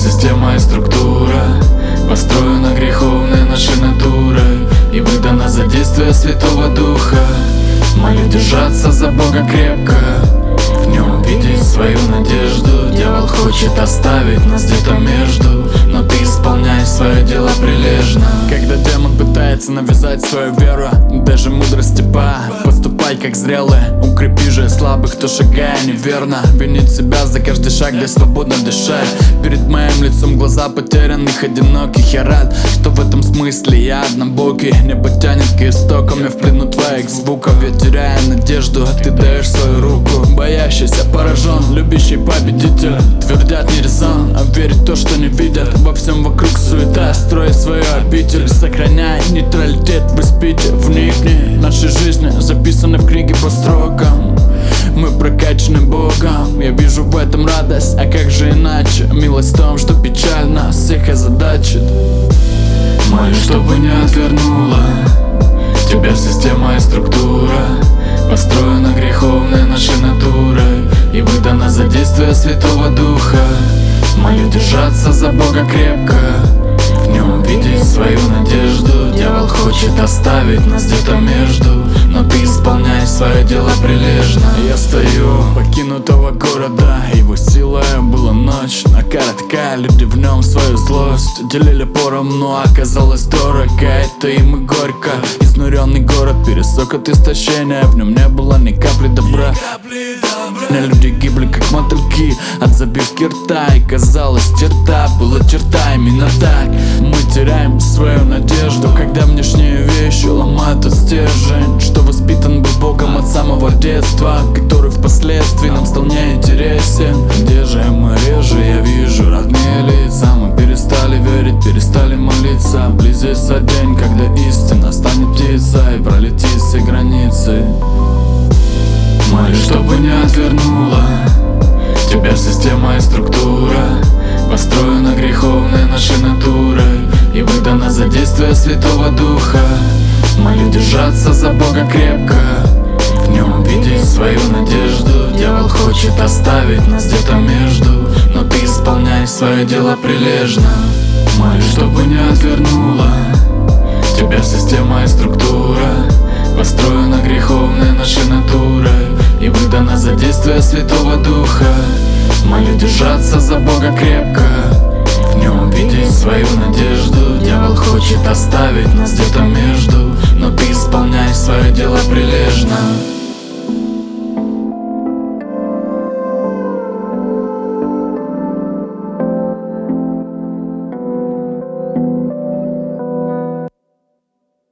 система и структура построена греховной нашей натурой и выдана за действие Святого Духа. Молю держаться за Бога крепко, в нем видеть свою надежду. Дьявол хочет оставить нас где-то между, но ты исполняй свое дело прилежно. Когда демон пытается навязать свою веру, даже мудрость типа поступай как зрелый. Укрепи же слабых, кто шагая неверно. Винить себя за каждый шаг, дай свободно дышать. Перед моим лицом глаза потерянных, одиноких. Я рад, что в этом смысле я однобокий. Небо тянет к истокам, я в плену твоих звуков. Я теряю надежду, ты даешь свою руку. Боящийся поражен, любящий победитель. Твердят не резон, а верить то, что не видят. Во всем вокруг суета, строй свою обитель. Сохраняй нейтралитет, вы спите, вникни. Наши жизни записаны в книге по строкам. Мы прокачаны Богом, я вижу в этом радость. А как же иначе? Милость в том, что печаль нас всех озадачит. Молю, чтобы не отвернула тебя система и структура построена греховной нашей натурой и выдана за действие Святого Духа. Молю держаться за Бога крепко, в нем видеть свою надежду. Дьявол хочет оставить нас где-то между, но ты исполняй свое дело прилежно. Я стою покинутого города, его силой была ночь, но коротка. Люди в нем свою злость делили поровну, но оказалось дорого. Это им и горько. Изнуренный город пересох от истощения, в нем не было ни капли добра. Люди гибли как мотыльки от забивки рта, и казалось, черта была черта. Именно так мы теряем свою надежду, когда внешние вещи ломают тот стержень, что воспитан был Богом от самого детства, который впоследствии нам стал неинтересен. Где же мы реже, я вижу родные лица. Мы перестали верить, перестали молиться. Близится день, когда истина станет птицей и пролетит все границы. Молю, чтобы не отвернула тебя система и структура построена греховной нашей натурой и выдана за действие Святого Духа. Молю держаться за Бога крепко, в нем видеть свою надежду. Дьявол хочет оставить нас где-то между, но ты исполняй свое дело прилежно. Молю, чтобы не отвернула тебя система и структура построена греховной нашей натурой и выдана за действие Святого Духа. Молю держаться за Бога крепко, в нем видеть свою надежду. Дьявол хочет оставить нас где-то между, но ты исполняй свое дело прилежно.